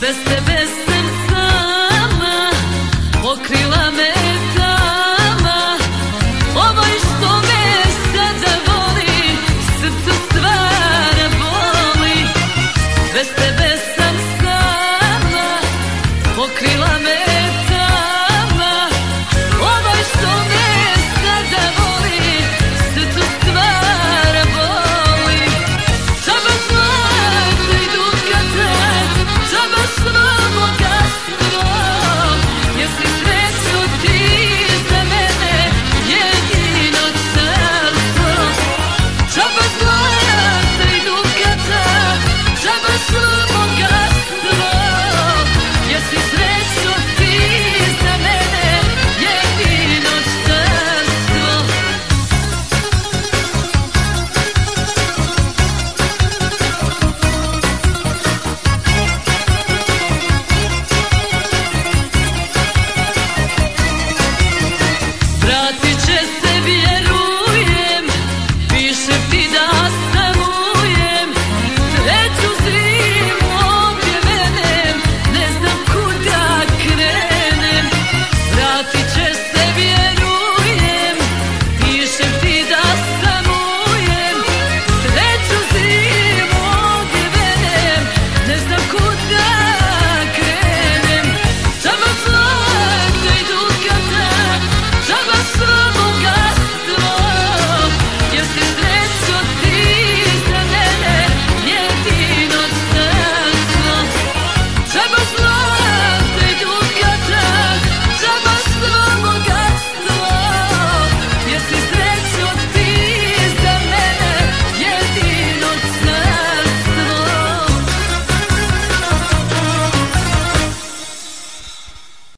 Bez tebe sam sama, pokrila me tama. Ovaj što me sada voli, srcu stvara boli. Bez tebe sam sama, pokrila me tama. Ovaj što me sada voli, srcu stvara boli. Džaba zlata i dukata, džaba svo bogatstvo, jesi sreću ti za mene jedino carstvo. Džaba zlata i dukata, džaba svo bogatstvo, jesi sreću ti za mene jedino carstvo. Vratit će se, vjerujem, pišem ti da stanujem. Treću zimu ovdje venem, ne znam kuda krenem. Vratit će se, vjerujem, pišem ti da stanujem. Treću zimu ovdje venem, ne znam kuda